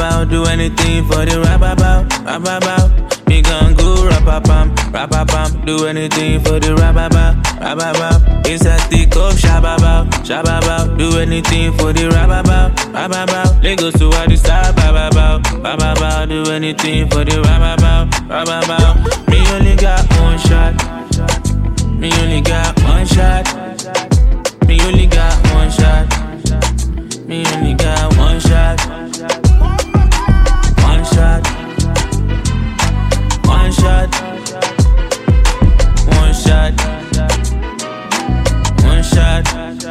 about, do anything for the rap about. Me gon' go rap-a-pam, do anything for the rap about. It's a stick up, shabba-bow, do anything for the rap about. Lagos to Addis Ababa, do anything for the rap about. Me only got one shot, me only got one shot, me only got one shot, me only got one shot, one shot, one shot, one shot, one shot.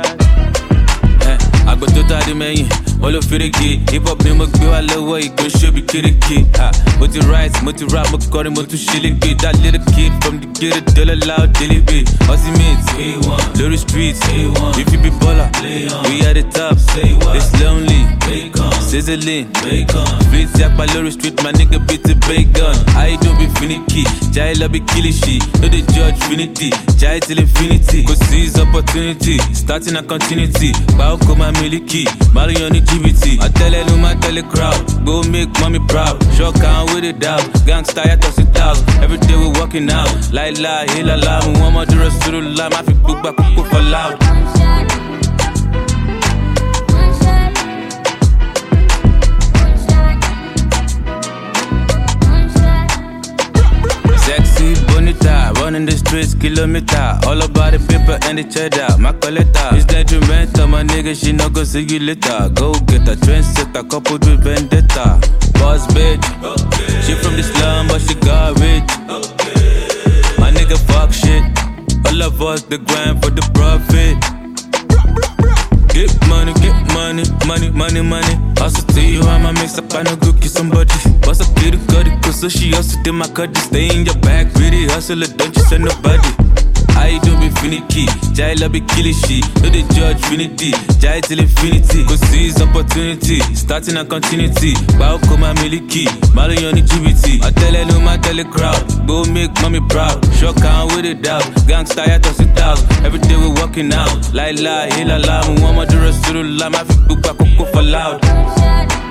I go to the main, all of it again. Hip hop name, go all the way, go show be kid. But the rights, but the rap, but got him to shilling bit. That little kid from the kid, tell loud, daily bit. Aussie mates, A1, Lorry Streets, A1. If you be baller, we at the top. It's lonely, sizzling, Fleet Jack by Lorry Street, my nigga beat the bacon. I don't be finicky, Jai love be killing shit. No the judge finity, Jai till infinity. Go seize opportunity, starting a continuity. Bow come my milky, Mario on the GBT. I tell it, I tell the crowd, go make mommy proud. Shock out with it out, gangsta I toss it out. Every day we walking out, la la, la la. One more the rest of the line, my feet book back, cook for loud. Sexy, bonita, running the streets, kilometer. All about the paper and the cheddar, my collector. It's detrimental, my nigga, she not go see you later. Go get a trendsetter, coupled with vendetta. Boss bitch, she from the slum, but she got rich. My nigga fuck shit, all of us the grind for the profit. Get money, money. Also tell you I'ma mix up, I no go kiss somebody. Boss up to the cutty, cause so she also did my cutty. Stay in your back, pretty hustler, don't you send nobody. I don't be finicky, Jai love be killing shit. No the judge finity, Jai till infinity. Go seize opportunity, starting a continuity. Bow come my milky, Mario on the GBT. I tell it, I tell the crowd, go make mommy proud. Shock out with it out, gangsta I toss it out. Every day we walking out, la la, la la. One more the rest of the line, my feet book back, cook for loud.